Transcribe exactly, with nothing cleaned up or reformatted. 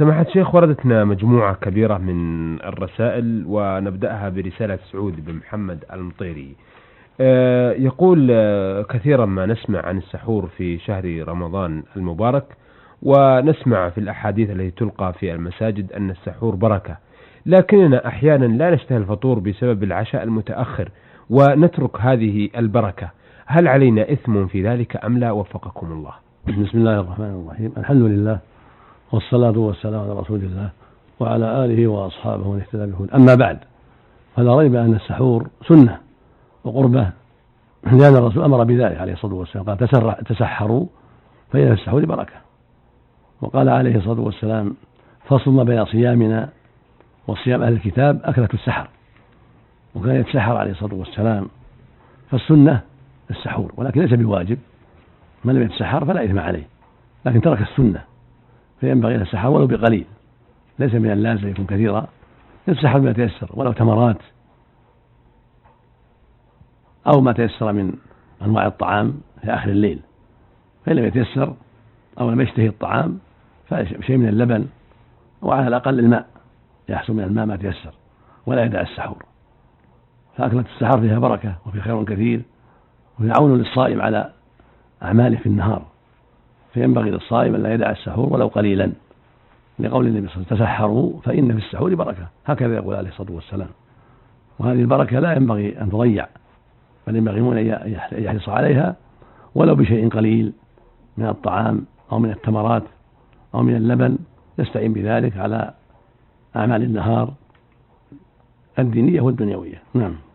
سماحة الشيخ، وردتنا مجموعة كبيرة من الرسائل، ونبدأها برسالة سعود بن محمد المطيري. آه، يقول: آه، كثيرا ما نسمع عن السحور في شهر رمضان المبارك، ونسمع في الأحاديث التي تلقى في المساجد أن السحور بركة، لكننا أحيانا لا نشتهي الفطور بسبب العشاء المتأخر ونترك هذه البركة. هل علينا إثم في ذلك أم لا؟ وفقكم الله. بسم الله الرحمن الرحيم. الحمد لله، والصلاة والسلام على رسول الله وعلى آله وأصحابه ومن اهتدى بهداه. أما بعد، فلا ريب أن السحور سنة وقربة، لأن الرسول أمر بذلك عليه الصلاة والسلام، قال: تسحروا فإن في السحور بركة. وقال عليه الصلاة والسلام: فصل ما بين صيامنا وصيام أهل الكتاب أكلة السحر. وكان يتسحر عليه الصلاة والسلام. فالسنة السحور، ولكن ليس بواجب. من لم يتسحر فلا إثم عليه، لكن ترك السنة، فينبغي أن يتسحر ولو بقليل، ليس من اللازم يكون كثيرا، يتسحر بما تيسر، ولو تمرات أو ما تيسر من أنواع الطعام في آخر الليل. فإن لم يتيسر أو لم يشتهي الطعام فشيء من اللبن، وعلى الأقل الماء، يحصل من الماء ما تيسر، ولا يدع السحور. فأكلة السحر فيها بركة وفي خير كثير، وفي عون للصائم على أعماله في النهار. فينبغي للصائم أن لا يدع السحور ولو قليلا، لقول النبي صلى الله عليه وسلم: تسحروا فإن في السحور بركة. هكذا يقول عليه الصلاة والسلام. وهذه البركة لا ينبغي أن تضيع، بل ينبغي أن يحرص عليها ولو بشيء قليل من الطعام أو من التمرات أو من اللبن، يستعين بذلك على أعمال النهار الدينية والدنيوية. نعم.